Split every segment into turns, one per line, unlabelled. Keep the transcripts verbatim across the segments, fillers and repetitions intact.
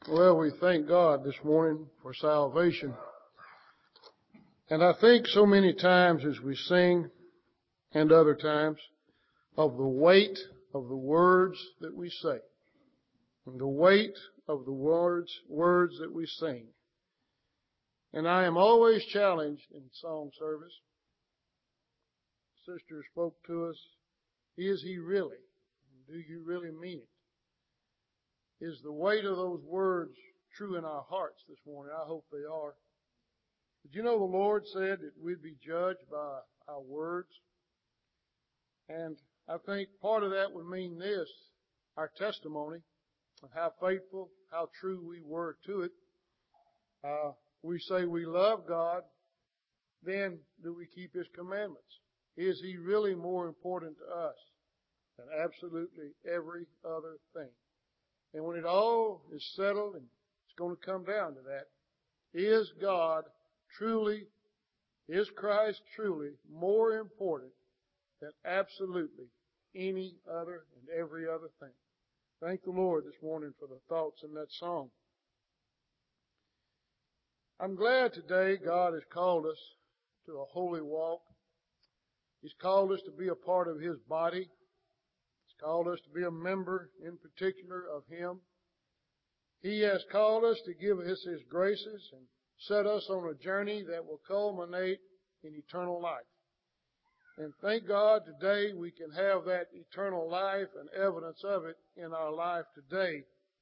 Well, we thank God this morning for salvation. And I think so many times as we sing and other times of the weight of the words that we say and the weight of the words, words that we sing. And I am always challenged in song service. Sister spoke to us, is he really? Do you really mean it? Is the weight of those words true in our hearts this morning? I hope they are. Did you know the Lord said that we'd be judged by our words? And I think part of that would mean this, our testimony, and how faithful, how true we were to it. Uh, we say we love God, then do we keep His commandments? Is He really more important to us than absolutely every other thing? And when it all is settled, and it's going to come down to that, is God truly, is Christ truly more important than absolutely any other and every other thing? Thank the Lord this morning for the thoughts in that song. I'm glad today God has called us to a holy walk. He's called us to be a part of His body. He's called us to be a member in particular of Him. He has called us to give us His graces and set us on a journey that will culminate in eternal life. And thank God today we can have that eternal life and evidence of it in our life today.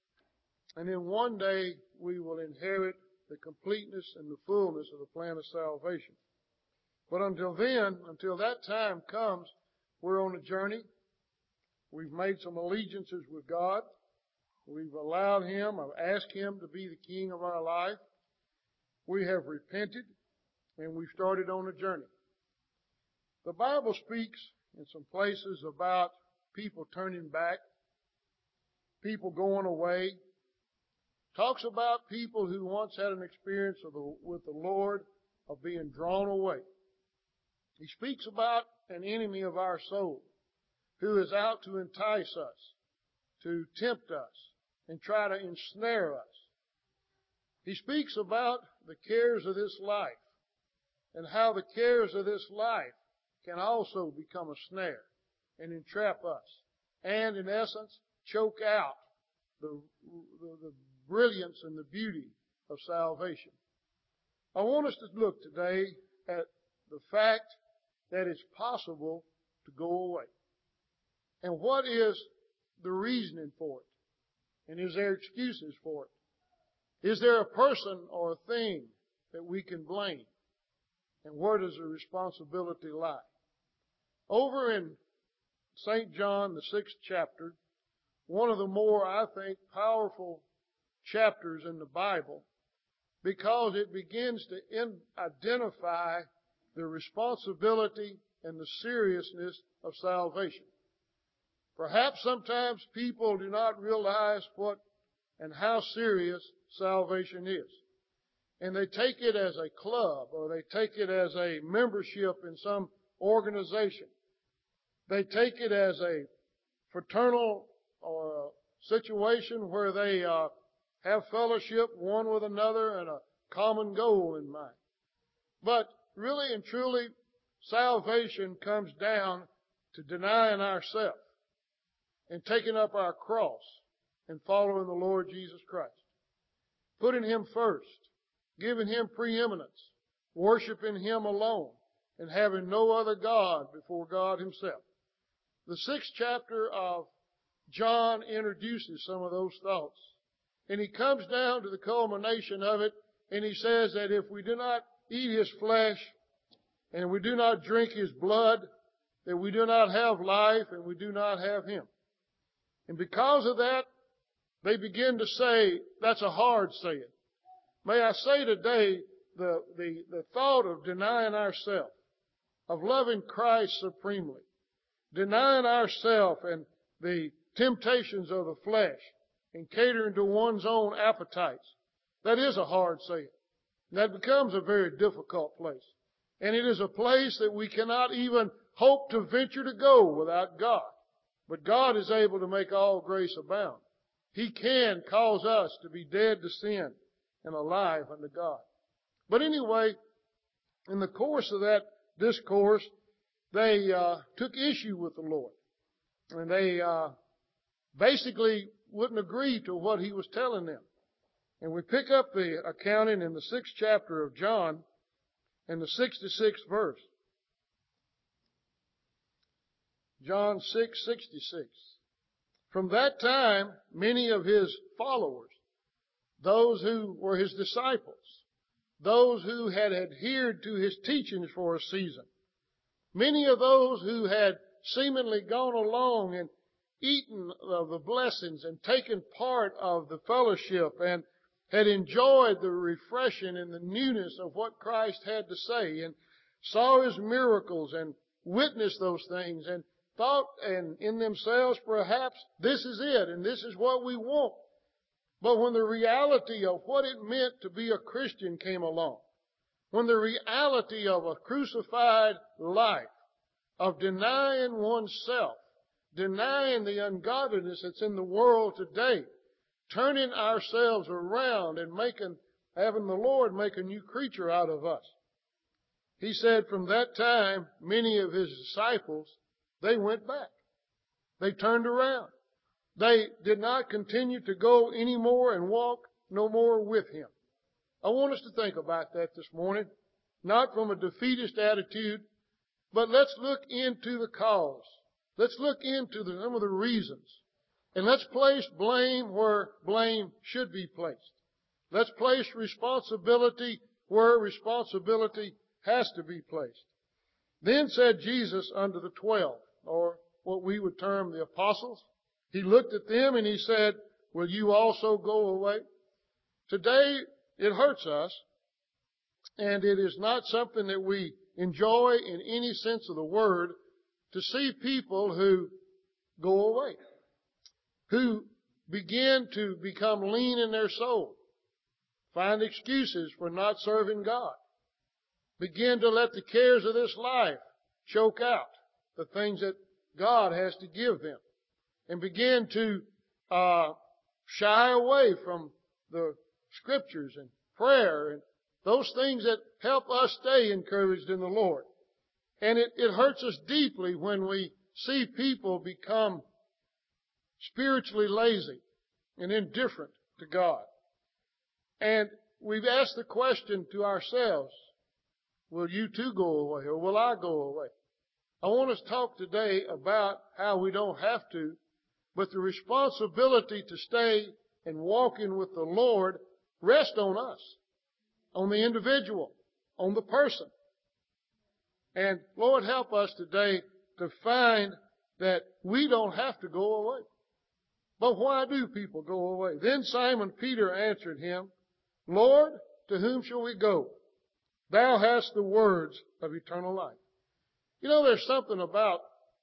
And then one day we will inherit the completeness and the fullness of the plan of salvation. But until then, until that time comes, we're on a journey. We've made some allegiances with God. We've allowed Him, or asked Him to be the King of our life. We have repented, and we've started on a journey. The Bible speaks in some places about people turning back, people going away. Talks about people who once had an experience of the, with the Lord of being drawn away. He speaks about an enemy of our soul who is out to entice us, to tempt us, and try to ensnare us. He speaks about the cares of this life and how the cares of this life can also become a snare and entrap us and, in essence, choke out the, the, the brilliance and the beauty of salvation. I want us to look today at the fact that it's possible to go away. And what is the reasoning for it? And is there excuses for it? Is there a person or a thing that we can blame? And where does the responsibility lie? Over in Saint John, the sixth chapter, one of the more, I think, powerful chapters in the Bible, because it begins to in, identify the responsibility and the seriousness of salvation. Perhaps sometimes people do not realize what and how serious salvation is. And they take it as a club, or they take it as a membership in some organization. They take it as a fraternal or a situation where they uh, have fellowship one with another and a common goal in mind. But really and truly, salvation comes down to denying ourselves and taking up our cross and following the Lord Jesus Christ. Putting Him first, giving Him preeminence, worshiping Him alone, and having no other God before God Himself. The sixth chapter of John introduces some of those thoughts. And he comes down to the culmination of it, and he says that if we do not eat His flesh, and we do not drink His blood, that we do not have life, and we do not have Him. And because of that, they begin to say, that's a hard saying. May I say today, the, the, the thought of denying ourselves, of loving Christ supremely, denying ourselves and the temptations of the flesh, and catering to one's own appetites, that is a hard saying. And that becomes a very difficult place. And it is a place that we cannot even hope to venture to go without God. But God is able to make all grace abound. He can cause us to be dead to sin and alive unto God. But anyway, in the course of that discourse, they uh, took issue with the Lord. And they uh, basically wouldn't agree to what he was telling them. And we pick up the accounting in the sixth chapter of John and the sixty-sixth verse. John six sixty-six. From that time, many of his followers, those who were his disciples, those who had adhered to his teachings for a season, many of those who had seemingly gone along and eaten of the blessings and taken part of the fellowship and had enjoyed the refreshing and the newness of what Christ had to say and saw his miracles and witnessed those things and thought and in themselves perhaps this is it and this is what we want. But when the reality of what it meant to be a Christian came along, when the reality of a crucified life, of denying oneself, denying the ungodliness that's in the world today, turning ourselves around and making, having the Lord make a new creature out of us. He said from that time, many of his disciples, they went back. They turned around. They did not continue to go any more and walk no more with him. I want us to think about that this morning, not from a defeatist attitude, but let's look into the cause. Let's look into the, some of the reasons. And let's place blame where blame should be placed. Let's place responsibility where responsibility has to be placed. Then said Jesus unto the twelve, or what we would term the apostles, he looked at them and he said, will you also go away? Today, it hurts us, and it is not something that we enjoy in any sense of the word to see people who go away, who begin to become lean in their soul, find excuses for not serving God, begin to let the cares of this life choke out the things that God has to give them, and begin to uh shy away from the scriptures and prayer and those things that help us stay encouraged in the Lord. And it, it hurts us deeply when we see people become spiritually lazy and indifferent to God. And we've asked the question to ourselves, will you too go away, or will I go away? I want us to talk today about how we don't have to, but the responsibility to stay and walking with the Lord rests on us, on the individual, on the person. And Lord, help us today to find that we don't have to go away. But why do people go away? Then Simon Peter answered him, Lord, to whom shall we go? Thou hast the words of eternal life. You know, there's something about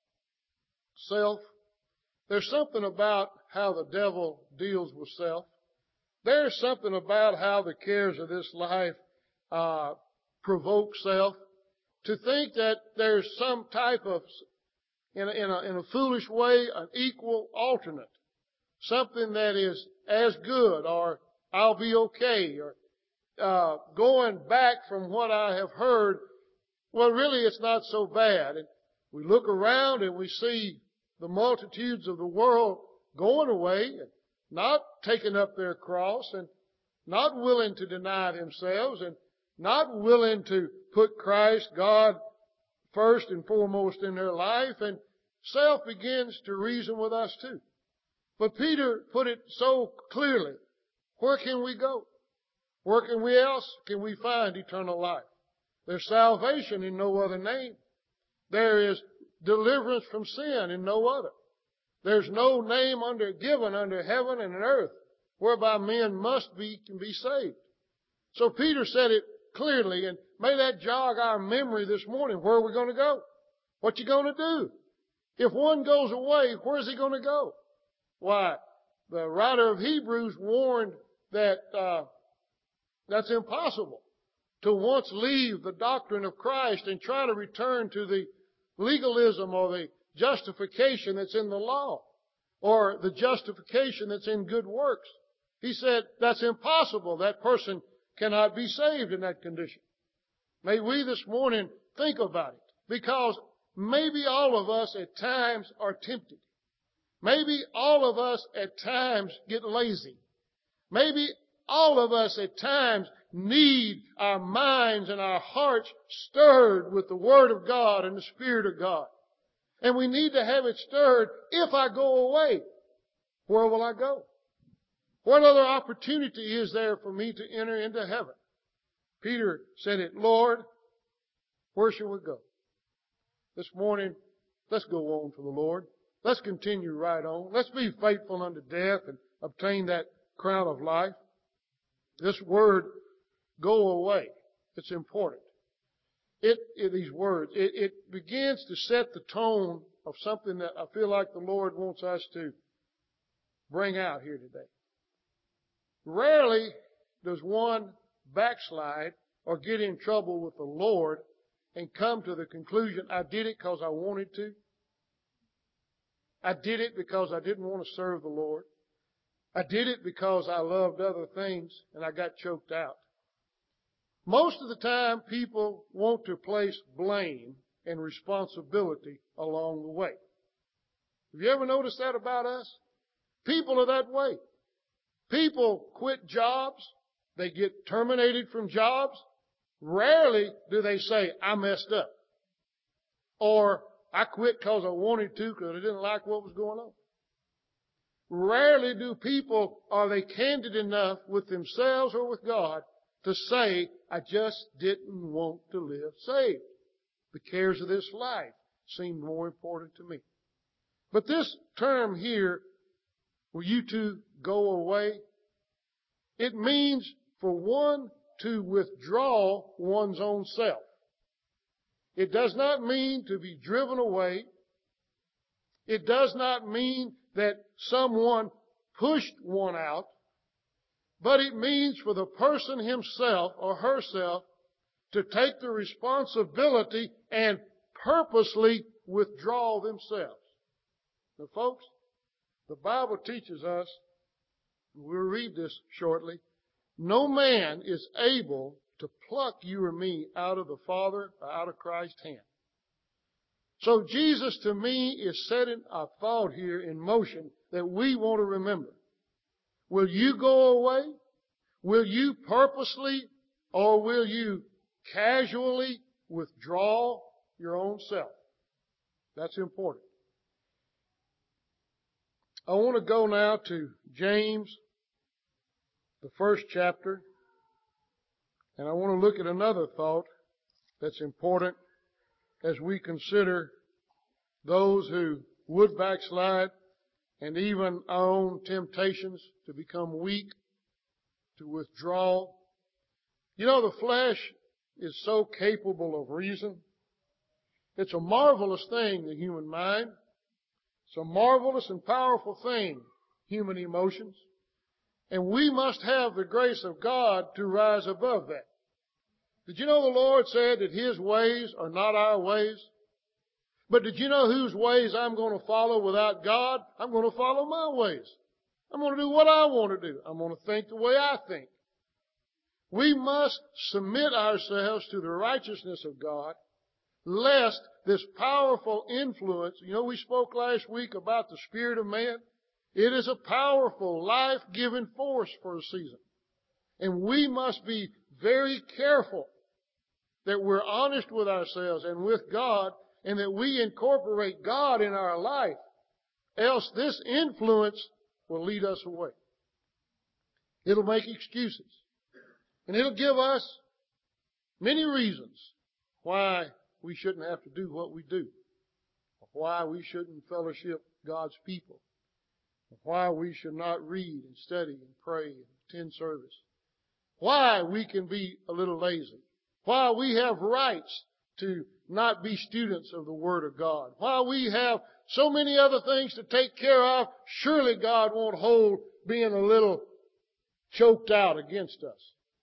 self. There's something about how the devil deals with self. There's something about how the cares of this life uh provoke self. To think that there's some type of, in a, in a, in a foolish way, an equal alternate. Something that is as good, or I'll be okay, or uh going back from what I have heard. Well, really, it's not so bad. And we look around and we see the multitudes of the world going away and not taking up their cross and not willing to deny themselves and not willing to put Christ, God, first and foremost in their life. And self begins to reason with us too. But Peter put it so clearly. Where can we go? Where can we else can we find eternal life? There's salvation in no other name. There is deliverance from sin in no other. There's no name under given under heaven and earth whereby men must be can be saved. So Peter said it clearly, and may that jog our memory this morning. Where are we going to go? What you going to do? If one goes away, where's he going to go? Why, the writer of Hebrews warned that uh that's impossible to once leave the doctrine of Christ and try to return to the legalism or the justification that's in the law. or the justification that's in good works. He said that's impossible. That person cannot be saved in that condition. May we this morning think about it, because maybe all of us at times are tempted. Maybe all of us at times get lazy. Maybe all of us at times need our minds and our hearts stirred with the Word of God and the Spirit of God. And we need to have it stirred. If I go away, where will I go? What other opportunity is there for me to enter into heaven? Peter said it, Lord, where shall we go? This morning, let's go on for the Lord. Let's continue right on. Let's be faithful unto death and obtain that crown of life. This word, go away, it's important. It, it these words, it, it begins to set the tone of something that I feel like the Lord wants us to bring out here today. Rarely does one backslide or get in trouble with the Lord and come to the conclusion, I did it because I wanted to. I did it because I didn't want to serve the Lord. I did it because I loved other things and I got choked out. Most of the time, people want to place blame and responsibility along the way. Have you ever noticed that about us? People are that way. People quit jobs. They get terminated from jobs. Rarely do they say, I messed up. Or, I quit because I wanted to because I didn't like what was going on. Rarely do people, are they candid enough with themselves or with God to say, I just didn't want to live saved. The cares of this life seemed more important to me. But this term here, will you two go away? It means for one to withdraw one's own self. It does not mean to be driven away. It does not mean that someone pushed one out. But it means for the person himself or herself to take the responsibility and purposely withdraw themselves. Now, folks, the Bible teaches us, we'll read this shortly, no man is able to pluck you or me out of the Father or out of Christ's hand. So Jesus, to me, is setting a thought here in motion that we want to remember. Will you go away? Will you purposely or will you casually withdraw your own self? That's important. I want to go now to James, the first chapter, and I want to look at another thought that's important as we consider those who would backslide and even our own temptations to become weak, to withdraw. You know, the flesh is so capable of reason. It's a marvelous thing, the human mind. It's a marvelous and powerful thing, human emotions. And we must have the grace of God to rise above that. Did you know the Lord said that His ways are not our ways? But did you know whose ways I'm going to follow without God? I'm going to follow my ways. I'm going to do what I want to do. I'm going to think the way I think. We must submit ourselves to the righteousness of God, lest this powerful influence, you know, we spoke last week about the spirit of man. It is a powerful, life-giving force for a season. And we must be very careful that we're honest with ourselves and with God, and that we incorporate God in our life. Else this influence will lead us away. It'll make excuses. And it'll give us many reasons why we shouldn't have to do what we do. Why we shouldn't fellowship God's people. Why we should not read and study and pray and attend service. Why we can be a little lazy. Why we have rights to not be students of the Word of God. Why we have so many other things to take care of. Surely God won't hold being a little choked out against us.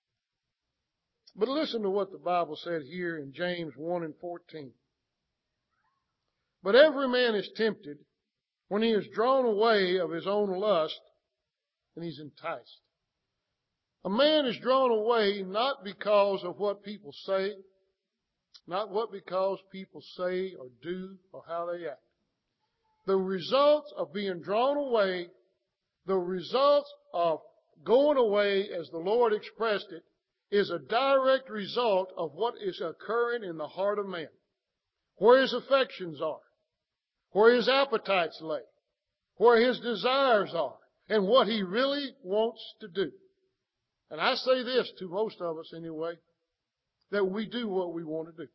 But listen to what the Bible said here in James one and fourteen. But every man is tempted when he is drawn away of his own lust and he's enticed. A man is drawn away not because of what people say, not what because people say or do or how they act. The results of being drawn away, the results of going away, as the Lord expressed it, is a direct result of what is occurring in the heart of man. Where his affections are, where his appetites lay, where his desires are, and what he really wants to do. And I say this to most of us anyway, that we do what we want to do.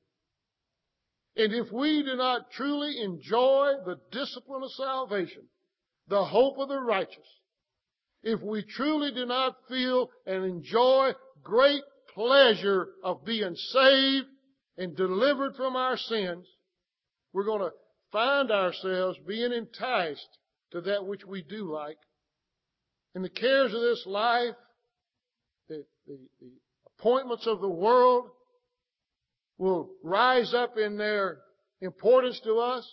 And if we do not truly enjoy the discipline of salvation, the hope of the righteous, if we truly do not feel and enjoy great pleasure of being saved and delivered from our sins, we're going to find ourselves being enticed to that which we do like. And the cares of this life, the, the, the appointments of the world will rise up in their importance to us,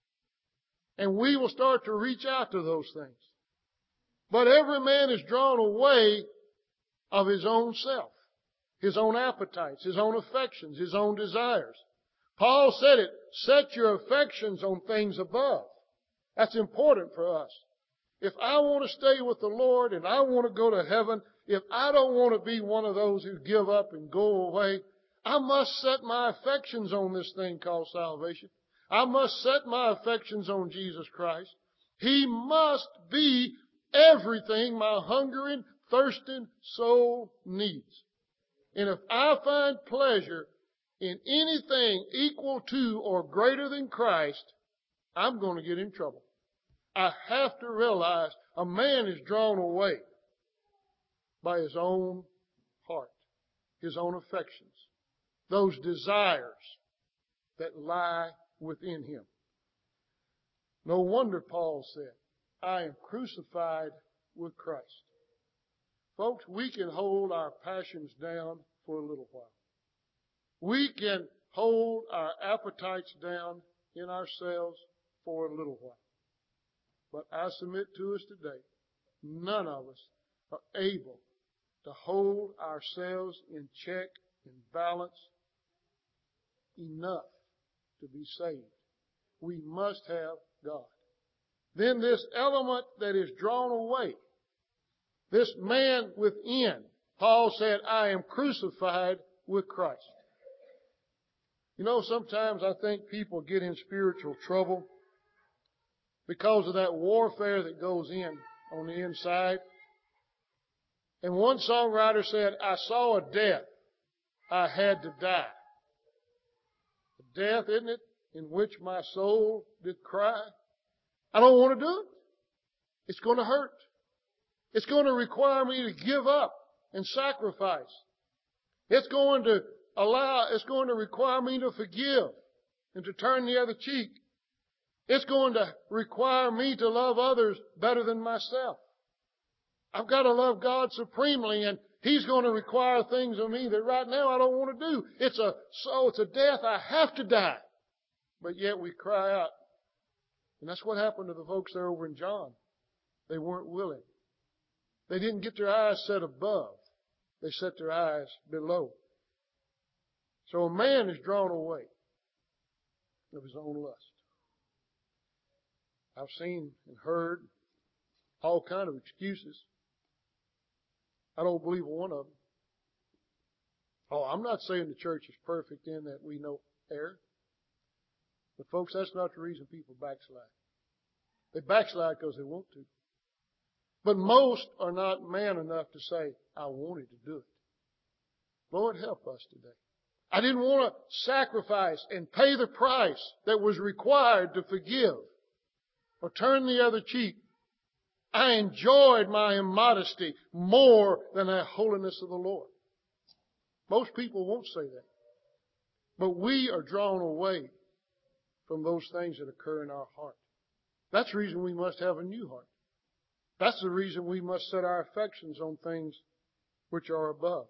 and we will start to reach out to those things. But every man is drawn away of his own self, his own appetites, his own affections, his own desires. Paul said it, set your affections on things above. That's important for us. If I want to stay with the Lord and I want to go to heaven, if I don't want to be one of those who give up and go away, I must set my affections on this thing called salvation. I must set my affections on Jesus Christ. He must be everything my hungering, thirsting soul needs. And if I find pleasure in anything equal to or greater than Christ, I'm going to get in trouble. I have to realize a man is drawn away by his own heart, his own affections, those desires that lie within him. No wonder Paul said, I am crucified with Christ. Folks, we can hold our passions down for a little while. We can hold our appetites down in ourselves for a little while. But I submit to us today, none of us are able to hold ourselves in check and balance enough to be saved. We must have God. Then this element that is drawn away, this man within, Paul said, I am crucified with Christ. You know, sometimes I think people get in spiritual trouble because of that warfare that goes in on the inside. And one songwriter said, I saw a death. I had to die. A death, isn't it, in which my soul did cry. I don't want to do it. It's going to hurt. It's going to require me to give up and sacrifice. It's going to allow, it's going to require me to forgive and to turn the other cheek. It's going to require me to love others better than myself. I've got to love God supremely, and He's going to require things of me that right now I don't want to do. It's a, so it's a death. I have to die. But yet we cry out. And that's what happened to the folks there over in John. They weren't willing. They didn't get their eyes set above. They set their eyes below. So a man is drawn away of his own lust. I've seen and heard all kind of excuses. I don't believe one of them. Oh, I'm not saying the church is perfect in that we know error. But folks, that's not the reason people backslide. They backslide because they want to. But most are not man enough to say, I wanted to do it. Lord, help us today. I didn't want to sacrifice and pay the price that was required to forgive or turn the other cheek. I enjoyed my immodesty more than the holiness of the Lord. Most people won't say that. But we are drawn away from those things that occur in our heart. That's the reason we must have a new heart. That's the reason we must set our affections on things which are above.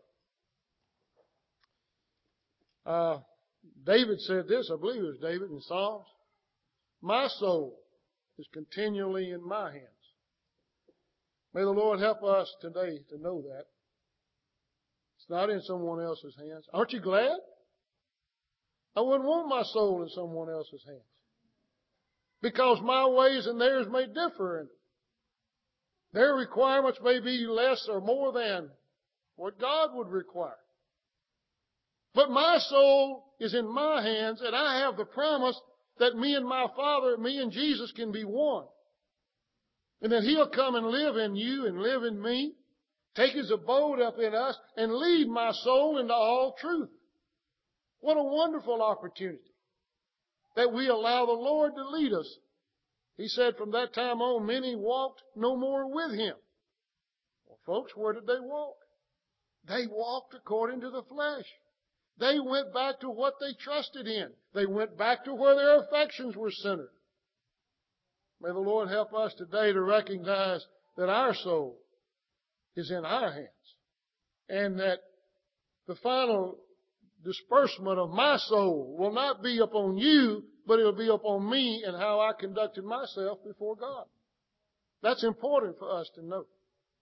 Uh, David said this, I believe it was David in Psalms. My soul is continually in my hands. May the Lord help us today to know that. It's not in someone else's hands. Aren't you glad? I wouldn't want my soul in someone else's hands. Because my ways and theirs may differ. And their requirements may be less or more than what God would require. But my soul is in my hands, and I have the promise that me and my Father, me and Jesus can be one. And that He'll come and live in you and live in me, take His abode up in us, and lead my soul into all truth. What a wonderful opportunity that we allow the Lord to lead us. He said from that time on, many walked no more with Him. Well, folks, where did they walk? They walked according to the flesh. They went back to what they trusted in. They went back to where their affections were centered. May the Lord help us today to recognize that our soul is in our hands. And that the final disbursement of my soul will not be upon you, but it will be upon me and how I conducted myself before God. That's important for us to know.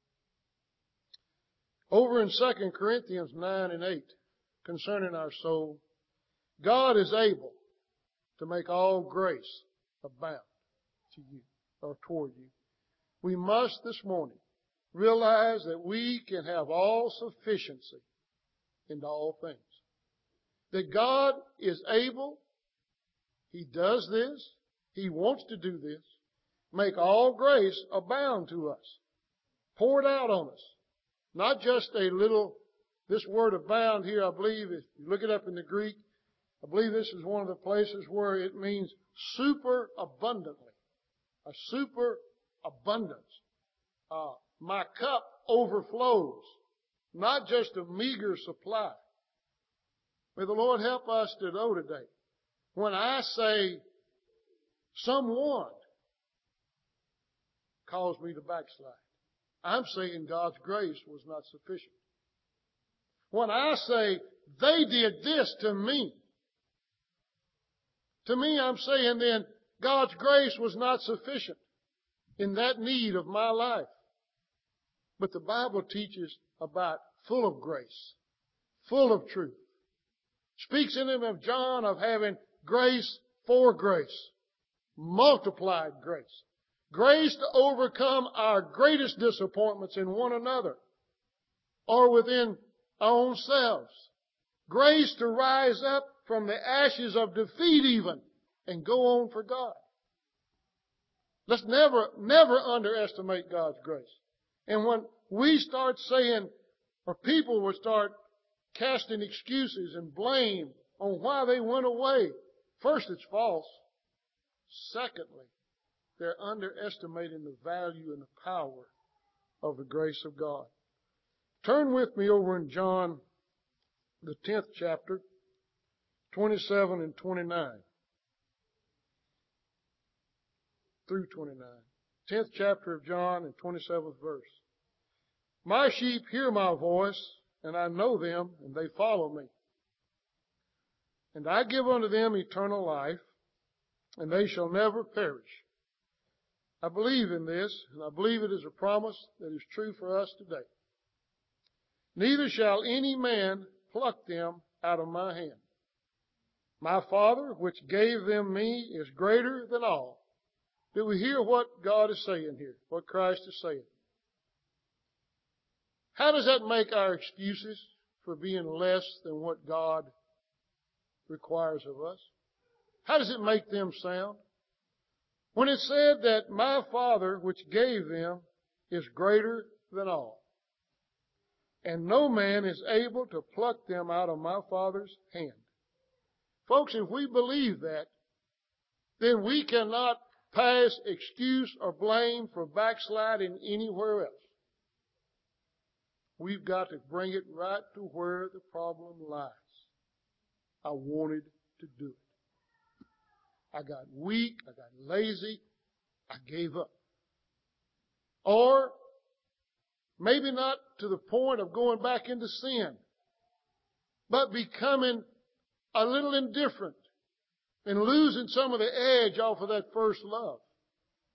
Over in Second Corinthians nine and eight, concerning our soul, God is able to make all grace abound to you or toward you. We must this morning realize that we can have all sufficiency in all things. That God is able, He does this, He wants to do this, make all grace abound to us, poured out on us. Not just a little, this word abound here, I believe, if you look it up in the Greek, I believe this is one of the places where it means super abundantly. A super abundance. Uh, my cup overflows. Not just a meager supply. May the Lord help us to know today. When I say someone caused me to backslide, I'm saying God's grace was not sufficient. When I say they did this to me, to me I'm saying then God's grace was not sufficient in that need of my life. But the Bible teaches about full of grace, full of truth. Speaks in him of John of having grace for grace, multiplied grace. Grace to overcome our greatest disappointments in one another or within our own selves. Grace to rise up from the ashes of defeat even and go on for God. Let's never, never underestimate God's grace. And when we start saying, or people will start casting excuses and blame on why they went away, first, it's false. Secondly, they're underestimating the value and the power of the grace of God. Turn with me over in John, the tenth chapter, twenty-seven and twenty-nine. Through twenty-nine. tenth chapter of John and twenty-seventh verse. My sheep hear my voice, and I know them, and they follow me. And I give unto them eternal life, and they shall never perish. I believe in this, and I believe it is a promise that is true for us today. Neither shall any man pluck them out of my hand. My Father, which gave them me, is greater than all. Do we hear what God is saying here, what Christ is saying? How does that make our excuses for being less than what God requires of us? How does it make them sound? When it said that my Father, which gave them, is greater than all, and no man is able to pluck them out of my Father's hand. Folks, if we believe that, then we cannot pass excuse or blame for backsliding anywhere else. We've got to bring it right to where the problem lies. I wanted to do it. I got weak. I got lazy. I gave up. Or maybe not to the point of going back into sin, but becoming a little indifferent and losing some of the edge off of that first love.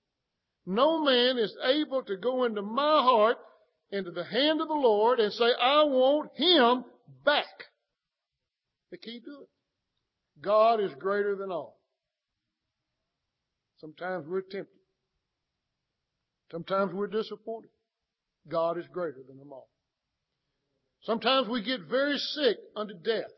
No man is able to go into my heart, into the hand of the Lord, and say, I want him back. They can't do it. God is greater than all. Sometimes we're tempted. Sometimes we're disappointed. God is greater than them all. Sometimes we get very sick unto death.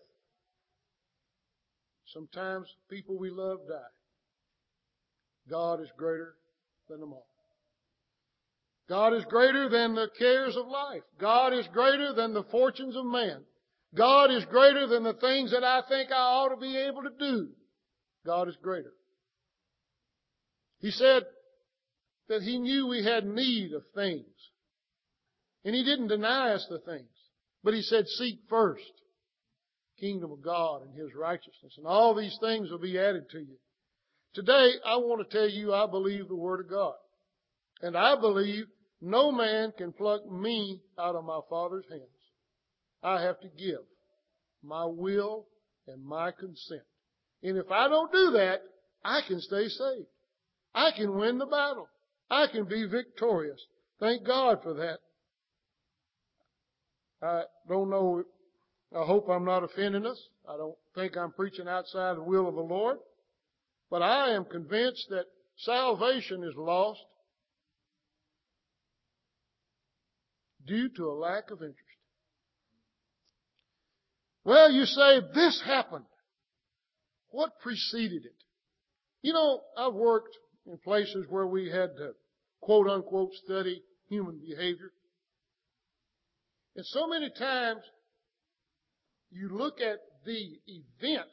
Sometimes people we love die. God is greater than them all. God is greater than the cares of life. God is greater than the fortunes of man. God is greater than the things that I think I ought to be able to do. God is greater. He said that He knew we had need of things. And He didn't deny us the things. But He said, seek first the kingdom of God and His righteousness. And all these things will be added to you. Today, I want to tell you I believe the Word of God. And I believe no man can pluck me out of my Father's hands. I have to give my will and my consent. And if I don't do that, I can stay saved. I can win the battle. I can be victorious. Thank God for that. I don't know. I hope I'm not offending us. I don't think I'm preaching outside the will of the Lord. But I am convinced that salvation is lost due to a lack of interest. Well, you say, this happened. What preceded it? You know, I've worked in places where we had to, quote unquote, study human behavior. And so many times, you look at the event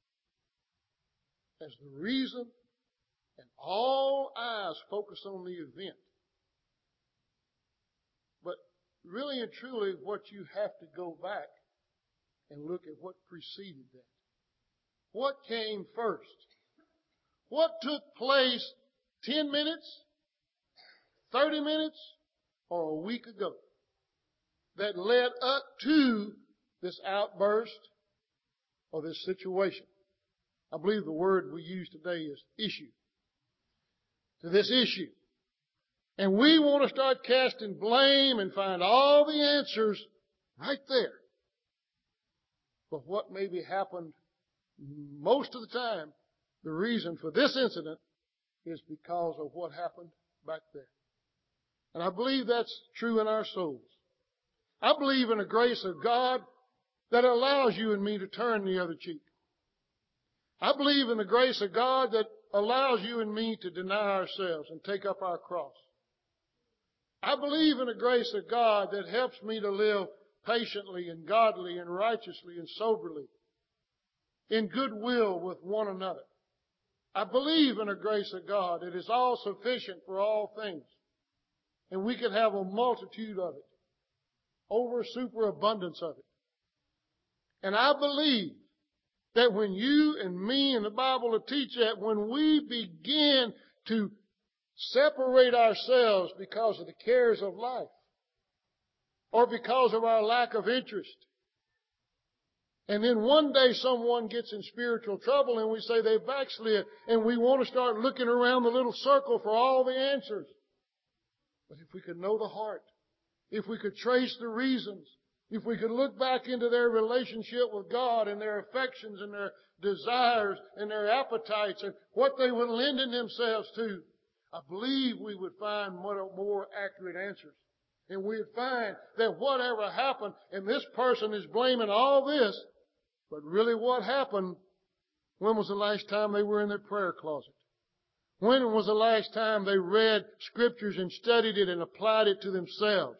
as the reason, and all eyes focus on the event. But really and truly, what you have to go back and look at what preceded that. What came first? What took place ten minutes, thirty minutes, or a week ago that led up to this outburst or this situation? I believe the word we use today is issue. To this issue. And we want to start casting blame and find all the answers right there. But what maybe happened most of the time, the reason for this incident is because of what happened back there. And I believe that's true in our souls. I believe in the grace of God that allows you and me to turn the other cheek. I believe in the grace of God that allows you and me to deny ourselves and take up our cross. I believe in the grace of God that helps me to live patiently and godly and righteously and soberly, in goodwill with one another. I believe in the grace of God that is all sufficient for all things. And we can have a multitude of it, over superabundance of it. And I believe that when you and me and the Bible will teach that, when we begin to separate ourselves because of the cares of life, or because of our lack of interest, and then one day someone gets in spiritual trouble and we say they backslid, and we want to start looking around the little circle for all the answers. But if we could know the heart, if we could trace the reasons, if we could look back into their relationship with God and their affections and their desires and their appetites and what they were lending themselves to, I believe we would find more, more accurate answers. And we'd find that whatever happened, and this person is blaming all this, but really what happened, when was the last time they were in their prayer closet? When was the last time they read scriptures and studied it and applied it to themselves?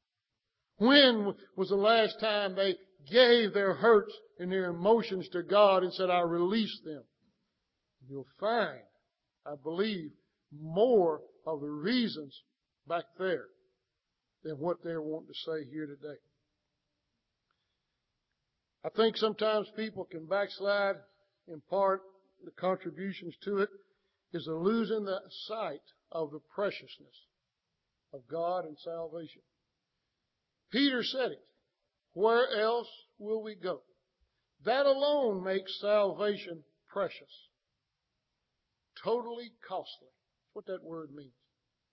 When was the last time they gave their hurts and their emotions to God and said, I release them? You'll find, I believe, more of the reasons back there than what they're wanting to say here today. I think sometimes people can backslide in part. The contributions to it is a losing the sight of the preciousness of God and salvation. Peter said it. Where else will we go? That alone makes salvation precious. Totally costly. That's what that word means.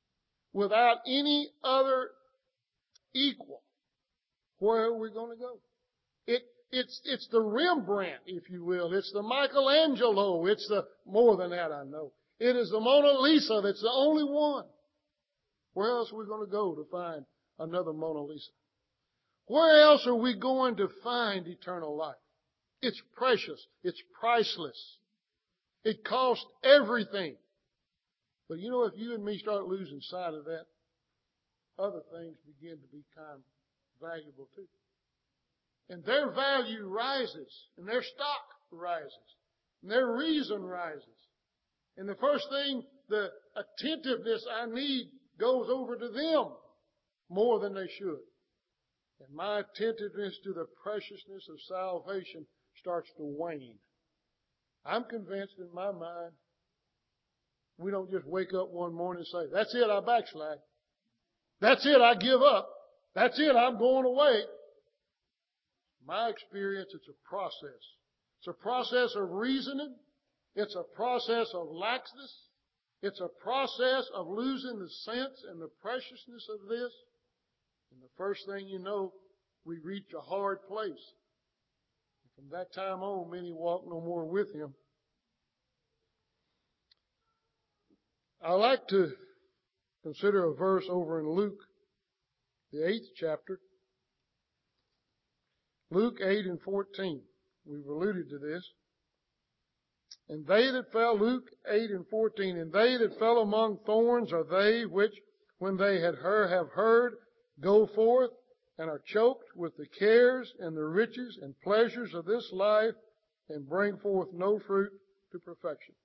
without any other equal, where are we going to go? It, it's, it's the Rembrandt, if you will. It's the Michelangelo. It's the, more than that, I know. It is the Mona Lisa that's the only one. Where else are we going to go to find another Mona Lisa? Where else are we going to find eternal life? It's precious. It's priceless. It costs everything. But you know, if you and me start losing sight of that, other things begin to become valuable too. And their value rises, and their stock rises, and their reason rises. And the first thing, the attentiveness I need goes over to them more than they should. And my attentiveness to the preciousness of salvation starts to wane. I'm convinced in my mind, we don't just wake up one morning and say, that's it, I backslide. That's it, I give up. That's it, I'm going away. My experience, it's a process. It's a process of reasoning. It's a process of laxness. It's a process of losing the sense and the preciousness of this. And the first thing you know, we reach a hard place. And from that time on, many walk no more with Him. I like to consider a verse over in Luke, the eighth chapter. Luke eight and fourteen. We've alluded to this. And they that fell, Luke eight and fourteen, and they that fell among thorns are they which, when they had heard, have heard, go forth and are choked with the cares and the riches and pleasures of this life and bring forth no fruit to perfection.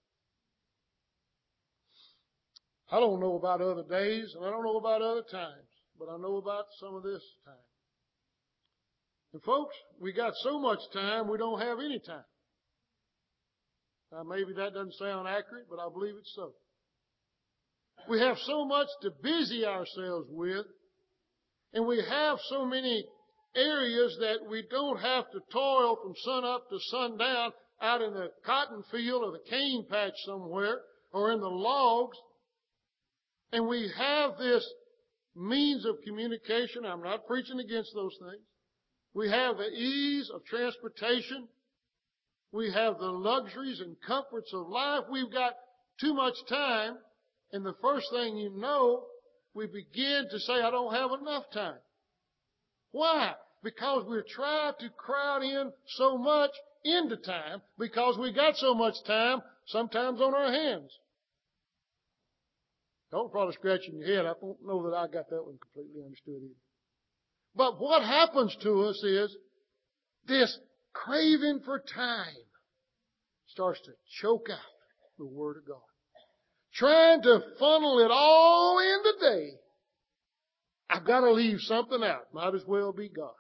I don't know about other days and I don't know about other times, but I know about some of this time. And folks, we got so much time we don't have any time. Now maybe that doesn't sound accurate, but I believe it's so. We have so much to busy ourselves with, and we have so many areas that we don't have to toil from sun up to sundown out in the cotton field or the cane patch somewhere or in the logs. And we have this means of communication. I'm not preaching against those things. We have the ease of transportation. We have the luxuries and comforts of life. We've got too much time. And the first thing you know, we begin to say, I don't have enough time. Why? Because we're trying to crowd in so much into time because we got so much time sometimes on our hands. Don't probably scratching your head. I don't know that I got that one completely understood either. But what happens to us is this craving for time starts to choke out the Word of God. Trying to funnel it all in today. I've got to leave something out. Might as well be God.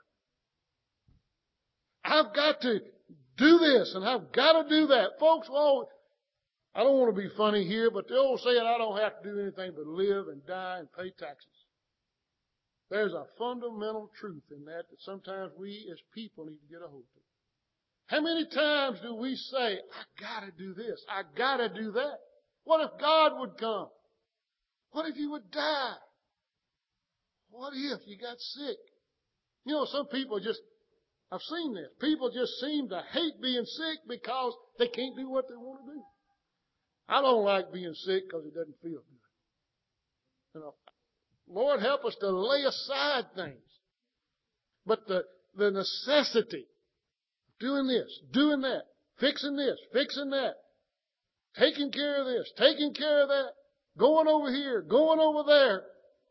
I've got to do this and I've got to do that. Folks, well, I don't want to be funny here, but the old saying, I don't have to do anything but live and die and pay taxes. There's a fundamental truth in that that sometimes we as people need to get a hold of. How many times do we say, I gotta do this, I gotta do that? What if God would come? What if you would die? What if you got sick? You know, some people just, I've seen this, people just seem to hate being sick because they can't do what they want to do. I don't like being sick because it doesn't feel good. You know, Lord, help us to lay aside things. But the, the necessity of doing this, doing that, fixing this, fixing that, taking care of this, taking care of that, going over here, going over there,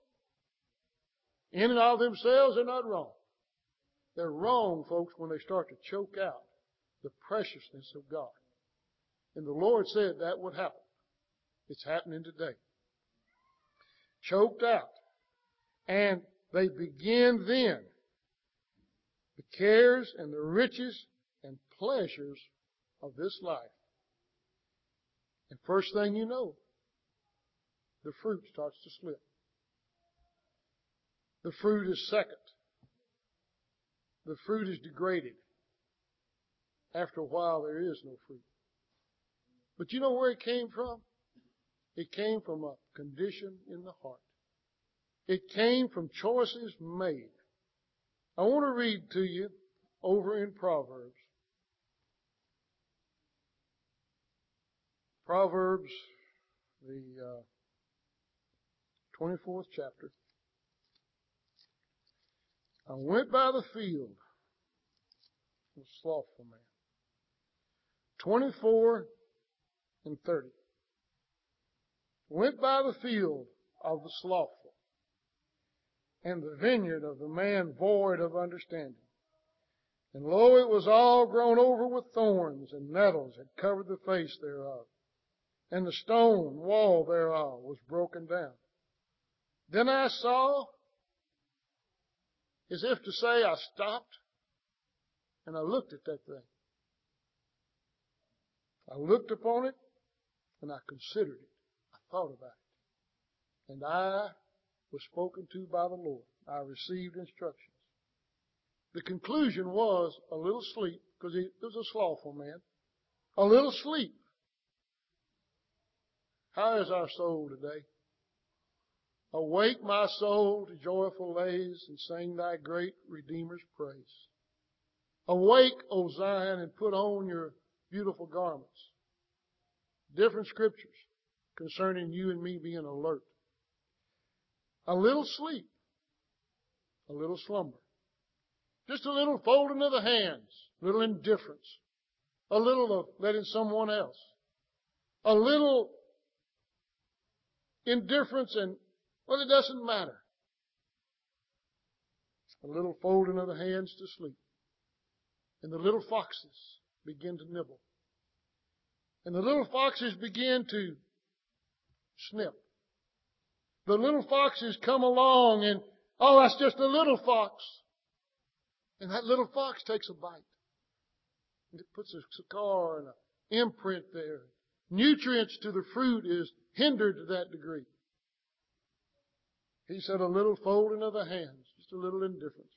in and of themselves, they're not wrong. They're wrong, folks, when they start to choke out the preciousness of God. And the Lord said that would happen. It's happening today. Choked out. And they begin then the cares and the riches and pleasures of this life. And first thing you know, the fruit starts to slip. The fruit is second. The fruit is degraded. After a while, there is no fruit. But you know where it came from? It came from a condition in the heart. It came from choices made. I want to read to you over in Proverbs. Proverbs, the uh, twenty-fourth chapter. I went by the field of a slothful man. twenty-four and thirty. Went by the field of the slothful, and the vineyard of the man void of understanding. And lo, it was all grown over with thorns, and nettles had covered the face thereof. And the stone wall thereof was broken down. Then I saw, as if to say, I stopped, and I looked at that thing. I looked upon it, and I considered it. I thought about it. And I was spoken to by the Lord. I received instructions. The conclusion was a little sleep, because he was a slothful man. A little sleep. How is our soul today? Awake, my soul, to joyful lays, and sing thy great Redeemer's praise. Awake, O Zion, and put on your beautiful garments. Different scriptures concerning you and me being alert. A little sleep, a little slumber. Just a little folding of the hands, a little indifference, a little of letting someone else, a little indifference and, well, it doesn't matter. A little folding of the hands to sleep. And the little foxes begin to nibble. And the little foxes begin to snip. The little foxes come along and, oh, that's just a little fox. And that little fox takes a bite. And it puts a scar and an imprint there. Nutrients to the fruit is hindered to that degree. He said a little folding of the hands, just a little indifference.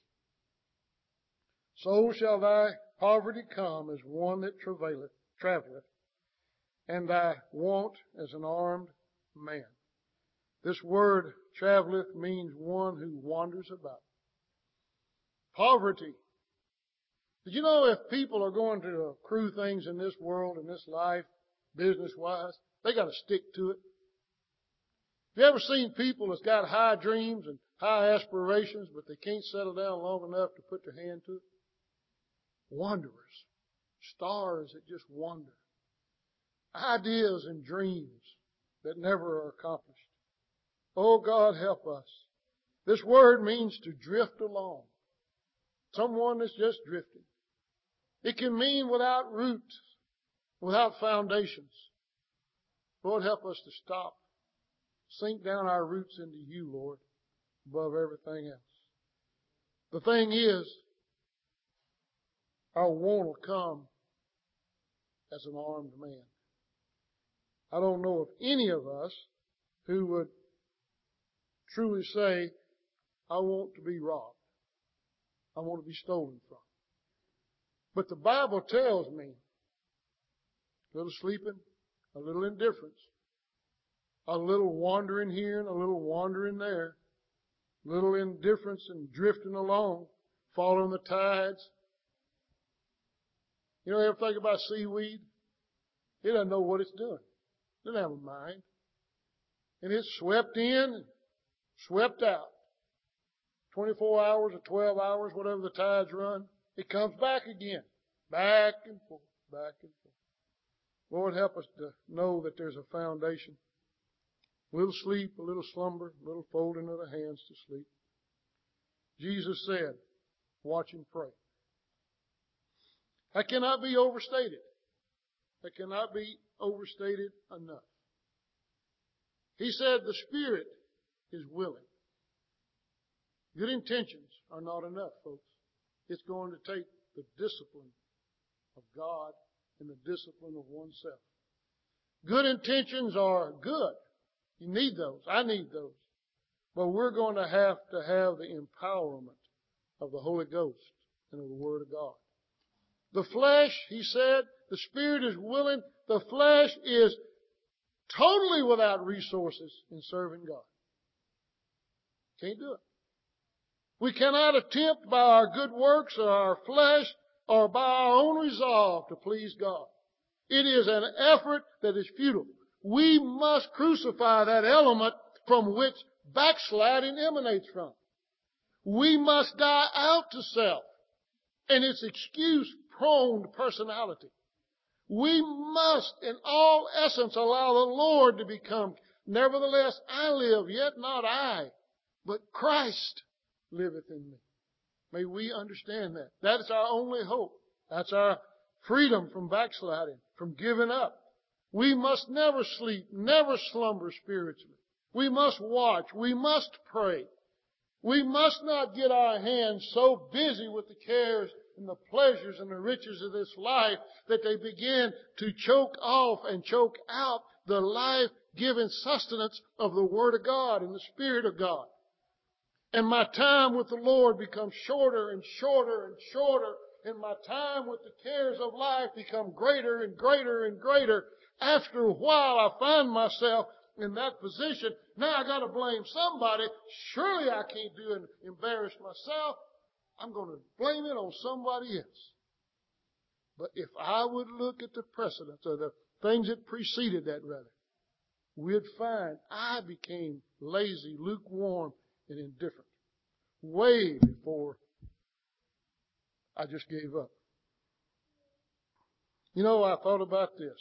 So shall thy poverty come as one that travaileth, traveleth, and thy want as an armed man. This word traveleth means one who wanders about. Poverty. Did you know if people are going to accrue things in this world, in this life, business-wise, they got to stick to it? Have you ever seen people that's got high dreams and high aspirations, but they can't settle down long enough to put their hand to it? Wanderers. Stars that just wander. Ideas and dreams that never are accomplished. Oh, God, help us. This word means to drift along. Someone that's just drifting. It can mean without roots, without foundations. Lord, help us to stop. Sink down our roots into you, Lord, above everything else. The thing is, our want will come as an armed man. I don't know of any of us who would truly say, I want to be robbed. I want to be stolen from. But the Bible tells me a little sleeping, a little indifference, a little wandering here and a little wandering there, a little indifference and drifting along, following the tides. You know, ever think about seaweed? It doesn't know what it's doing. It doesn't have a mind. And it's swept in, swept out. twenty-four hours or twelve hours, whatever the tides run, it comes back again. Back and forth, back and forth. Lord, help us to know that there's a foundation. A little sleep, a little slumber, a little folding of the hands to sleep. Jesus said, watch and pray. That cannot be overstated. That cannot be overstated enough. He said the Spirit is willing. Good intentions are not enough, folks. It's going to take the discipline of God and the discipline of oneself. Good intentions are good. You need those. I need those. But we're going to have to have the empowerment of the Holy Ghost and of the Word of God. The flesh, he said, the Spirit is willing. The flesh is totally without resources in serving God. Can't do it. We cannot attempt by our good works or our flesh or by our own resolve to please God. It is an effort that is futile. We must crucify that element from which backsliding emanates from. We must die out to self and its excuse-prone personality. We must, in all essence, allow the Lord to become, nevertheless, I live, yet not I, but Christ liveth in me. May we understand that. That is our only hope. That's our freedom from backsliding, from giving up. We must never sleep, never slumber spiritually. We must watch. We must pray. We must not get our hands so busy with the cares and the pleasures and the riches of this life that they begin to choke off and choke out the life-giving sustenance of the Word of God and the Spirit of God. And my time with the Lord becomes shorter and shorter and shorter, and my time with the cares of life become greater and greater and greater. After a while, I find myself in that position. Now I got to blame somebody. Surely I can't do and embarrass myself. I'm going to blame it on somebody else. But if I would look at the precedents or the things that preceded that, rather, we'd find I became lazy, lukewarm, and indifferent way before I just gave up. You know, I thought about this.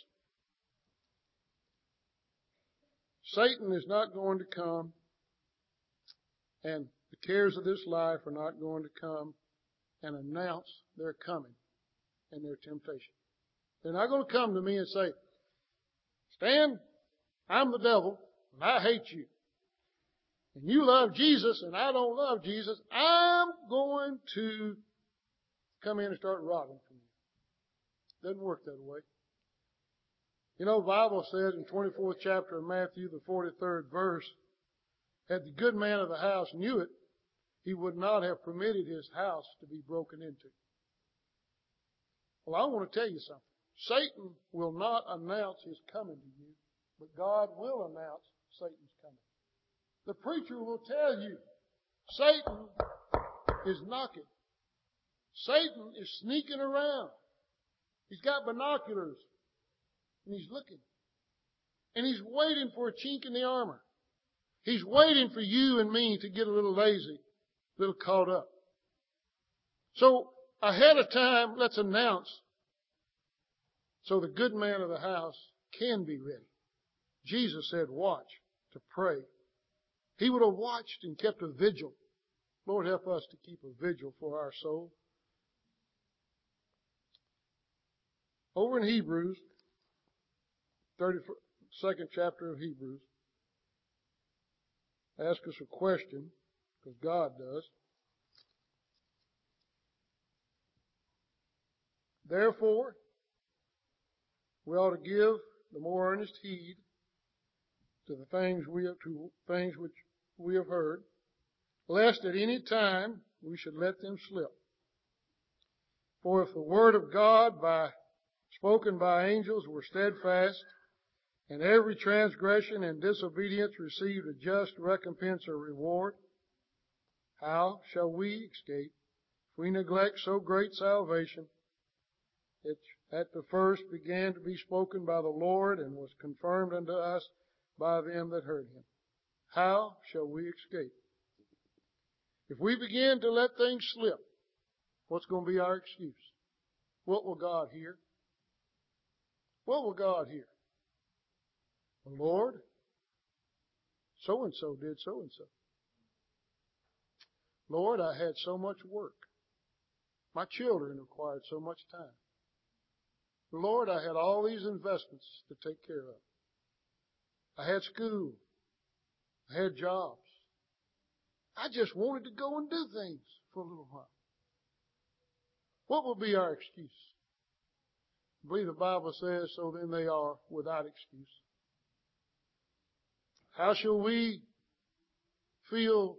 Satan is not going to come, and the cares of this life are not going to come and announce their coming and their temptation. They're not going to come to me and say, Stan, I'm the devil, and I hate you. And you love Jesus, and I don't love Jesus. I'm going to come in and start robbing from you. Doesn't work that way. You know, the Bible says in twenty-fourth chapter of Matthew, the forty-third verse, had the good man of the house knew it, he would not have permitted his house to be broken into. Well, I want to tell you something. Satan will not announce his coming to you, but God will announce Satan's coming. The preacher will tell you, Satan is knocking. Satan is sneaking around. He's got binoculars. And he's looking. And he's waiting for a chink in the armor. He's waiting for you and me to get a little lazy, a little caught up. So ahead of time, let's announce so the good man of the house can be ready. Jesus said, watch to pray. He would have watched and kept a vigil. Lord, help us to keep a vigil for our soul. Over in Hebrews, thirty-second chapter of Hebrews, ask us a question, because God does. Therefore, we ought to give the more earnest heed to the things we have, to things which we have heard, lest at any time we should let them slip. For if the word of God by spoken by angels were steadfast, and every transgression and disobedience received a just recompense or reward, how shall we escape if we neglect so great salvation, which at the first began to be spoken by the Lord and was confirmed unto us by them that heard him? How shall we escape? If we begin to let things slip, what's going to be our excuse? What will God hear? What will God hear? The Lord, so-and-so did so-and-so. Lord, I had so much work. My children required so much time. Lord, I had all these investments to take care of. I had school. I had jobs. I just wanted to go and do things for a little while. What will be our excuse? I believe the Bible says, so then they are without excuse. How shall we feel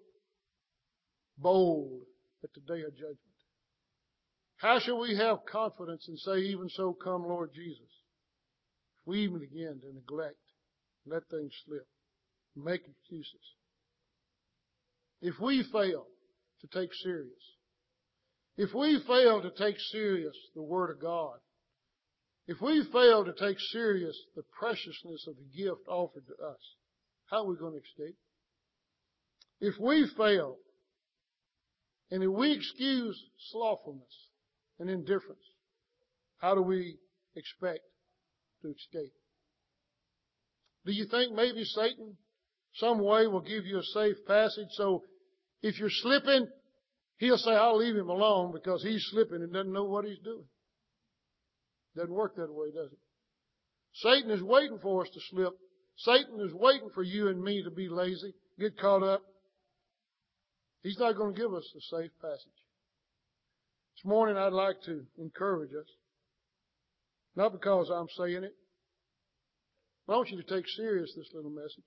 bold at the day of judgment? How shall we have confidence and say, even so come Lord Jesus? If we even begin to neglect, let things slip, make excuses. if we fail to take serious, if we fail to take serious the Word of God, if we fail to take serious the preciousness of the gift offered to us, how are we going to escape? If we fail, and if we excuse slothfulness and indifference, how do we expect to escape? Do you think maybe Satan some way will give you a safe passage so if you're slipping, he'll say, I'll leave him alone because he's slipping and doesn't know what he's doing? Doesn't work that way, does it? Satan is waiting for us to slip. Satan is waiting for you and me to be lazy, get caught up. He's not going to give us a safe passage. This morning I'd like to encourage us, not because I'm saying it, but I want you to take serious this little message.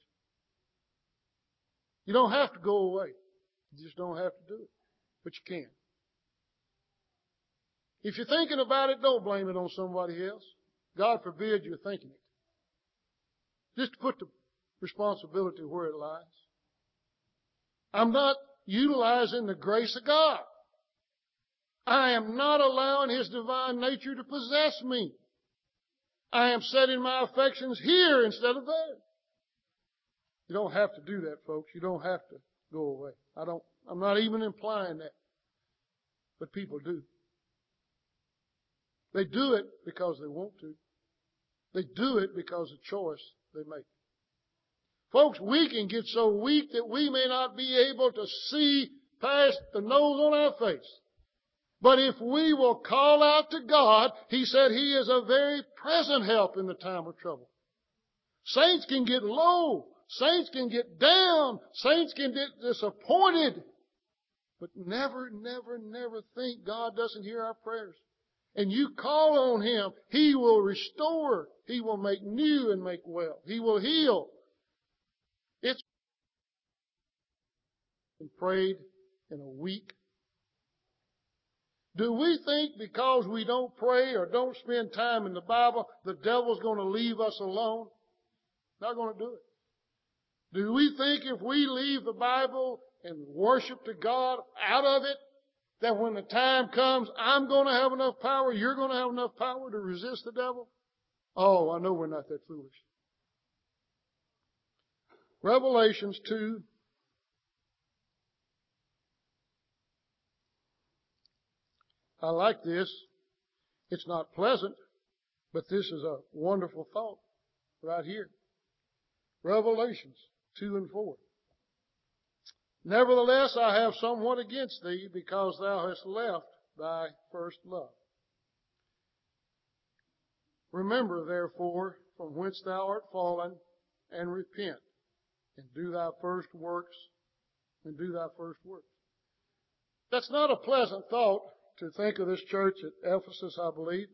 You don't have to go away. You just don't have to do it. But you can. If you're thinking about it, don't blame it on somebody else. God forbid you're thinking it. Just put the responsibility where it lies. I'm not utilizing the grace of God. I am not allowing His divine nature to possess me. I am setting my affections here instead of there. You don't have to do that, folks. You don't have to go away. I don't, I'm not even implying that. But people do. They do it because they want to. They do it because of choice they make. Folks, we can get so weak that we may not be able to see past the nose on our face. But if we will call out to God, He said He is a very present help in the time of trouble. Saints can get low. Saints can get down. Saints can get disappointed. But never, never, never think God doesn't hear our prayers. And you call on Him, He will restore. He will make new and make well. He will heal. It's been prayed in a week. Do we think because we don't pray or don't spend time in the Bible, the devil's going to leave us alone? Not going to do it. Do we think if we leave the Bible and worship to God out of it, that when the time comes, I'm going to have enough power, you're going to have enough power to resist the devil? Oh, I know we're not that foolish. Revelations two. I like this. It's not pleasant, but this is a wonderful thought right here. Revelations two and four. Nevertheless, I have somewhat against thee, because thou hast left thy first love. Remember, therefore, from whence thou art fallen, and repent, and do thy first works, and do thy first works. That's not a pleasant thought to think of this church at Ephesus, I believe.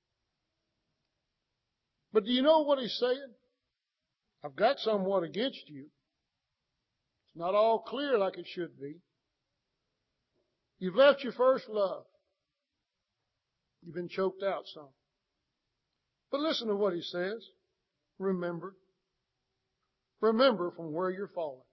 But do you know what he's saying? I've got somewhat against you. It's not all clear like it should be. You've left your first love. You've been choked out some. But listen to what he says. Remember. Remember from where you're fallen.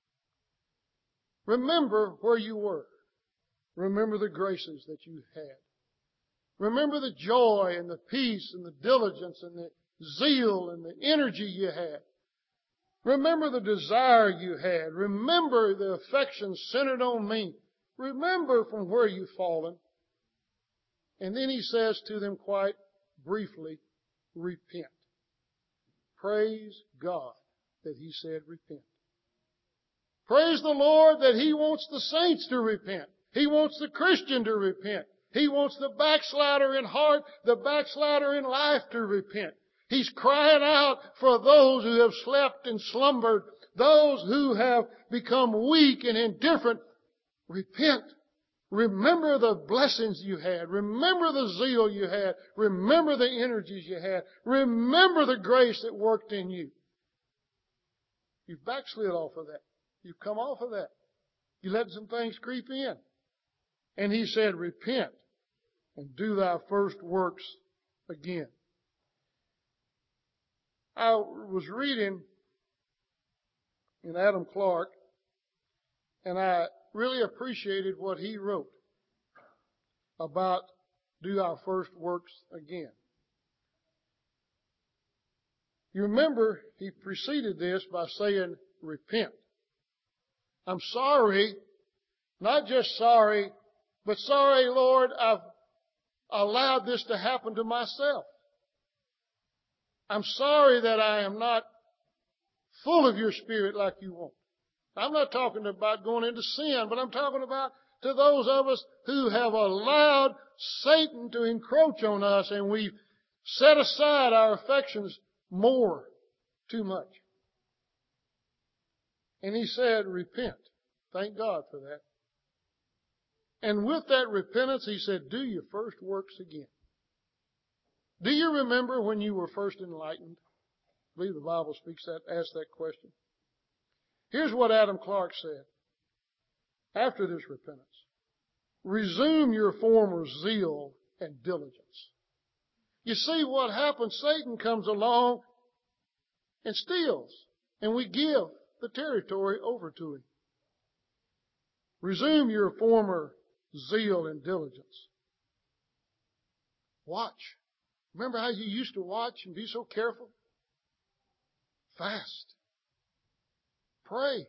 Remember where you were. Remember the graces that you had. Remember the joy and the peace and the diligence and the zeal and the energy you had. Remember the desire you had. Remember the affection centered on me. Remember from where you've fallen. And then he says to them quite briefly, repent. Praise God that he said repent. Praise the Lord that he wants the saints to repent. He wants the Christian to repent. He wants the backslider in heart, the backslider in life to repent. He's crying out for those who have slept and slumbered, those who have become weak and indifferent. Repent. Remember the blessings you had. Remember the zeal you had. Remember the energies you had. Remember the grace that worked in you. You've backslid off of that. You've come off of that. You let some things creep in. And he said, repent and do thy first works again. I was reading in Adam Clark, And I really appreciated what he wrote about do our first works again. You remember he preceded this by saying, repent. I'm sorry, not just sorry, but sorry, Lord, I've allowed this to happen to myself. I'm sorry that I am not full of your Spirit like you want. I'm not talking about going into sin, but I'm talking about to those of us who have allowed Satan to encroach on us and we've set aside our affections more, too much. And he said, repent. Thank God for that. And with that repentance, he said, do your first works again. Do you remember when you were first enlightened? I believe the Bible speaks that, asks that question. Here's what Adam Clarke said after this repentance. Resume your former zeal and diligence. You see what happens? Satan comes along and steals, and we give the territory over to him. Resume your former zeal and diligence. Watch. Remember how you used to watch and be so careful? Fast. Pray.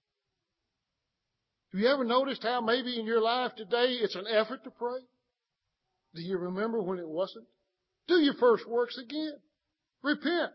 Have you ever noticed how maybe in your life today it's an effort to pray? Do you remember when it wasn't? Do your first works again. Repent.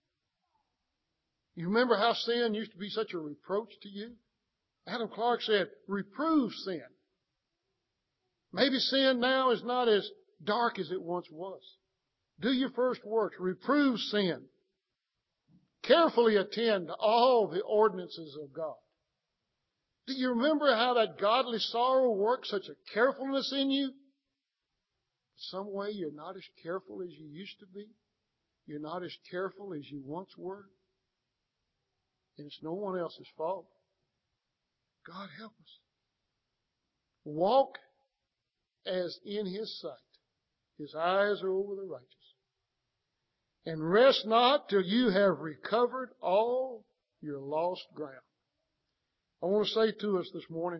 You remember how sin used to be such a reproach to you? Adam Clarke said, reprove sin. Maybe sin now is not as dark as it once was. Do your first works. Reprove sin. Carefully attend to all the ordinances of God. Do you remember how that godly sorrow works such a carefulness in you? Some way you're not as careful as you used to be. You're not as careful as you once were. And it's no one else's fault. God help us. Walk as in His sight. His eyes are over the righteous. And rest not till you have recovered all your lost ground. I want to say to us this morning,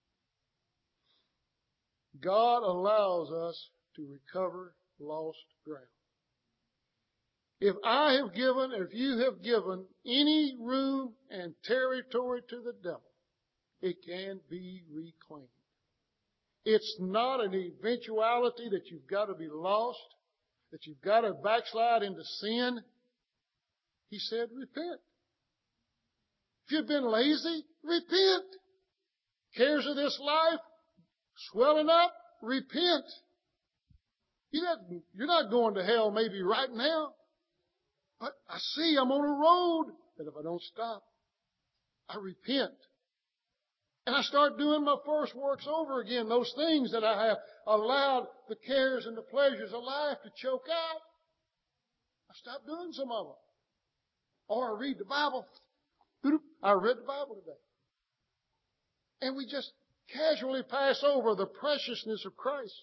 God allows us to recover lost ground. If I have given, if you have given any room and territory to the devil, it can be reclaimed. It's not an eventuality that you've got to be lost, that you've got to backslide into sin. He said, repent. If you've been lazy, repent. Cares of this life swelling up, repent. You're not, you're not going to hell maybe right now, but I see I'm on a road that if I don't stop, I repent. And I start doing my first works over again, those things that I have allowed the cares and the pleasures of life to choke out. I stop doing some of them. Or I read the Bible. I read the Bible today. And we just casually pass over the preciousness of Christ.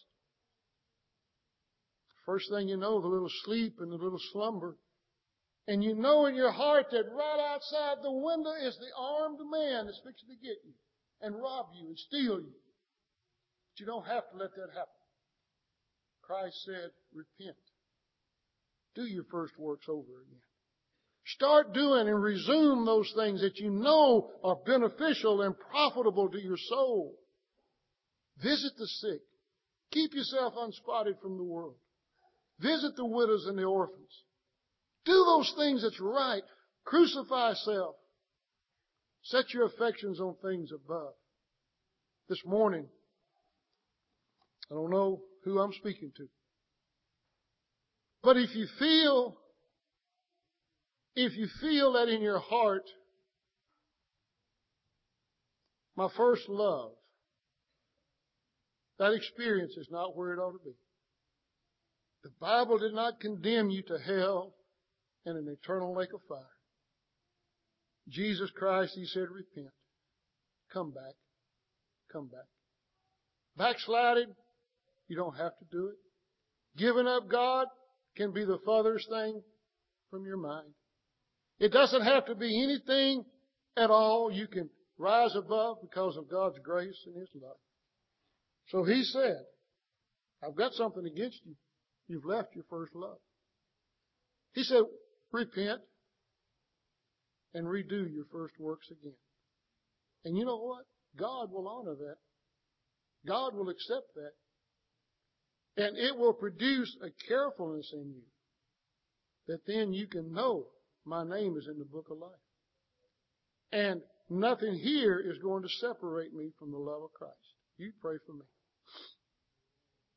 First thing you know, the little sleep and the little slumber. And you know in your heart that right outside the window is the armed man that's fixing to get you and rob you and steal you. But you don't have to let that happen. Christ said, repent. Do your first works over again. Start doing and resume those things that you know are beneficial and profitable to your soul. Visit the sick. Keep yourself unspotted from the world. Visit the widows and the orphans. Do those things that's right. Crucify self. Set your affections on things above. This morning, I don't know who I'm speaking to. But if you feel, if you feel that in your heart, my first love, that experience is not where it ought to be. The Bible did not condemn you to hell and an eternal lake of fire. Jesus Christ, He said, repent. Come back. Come back. Backsliding, you don't have to do it. Giving up God can be the furthest thing from your mind. It doesn't have to be anything at all. You can rise above because of God's grace and His love. So He said, I've got something against you. You've left your first love. He said, repent and redo your first works again. And you know what? God will honor that. God will accept that. And it will produce a carefulness in you that then you can know my name is in the book of life. And nothing here is going to separate me from the love of Christ. You pray for me.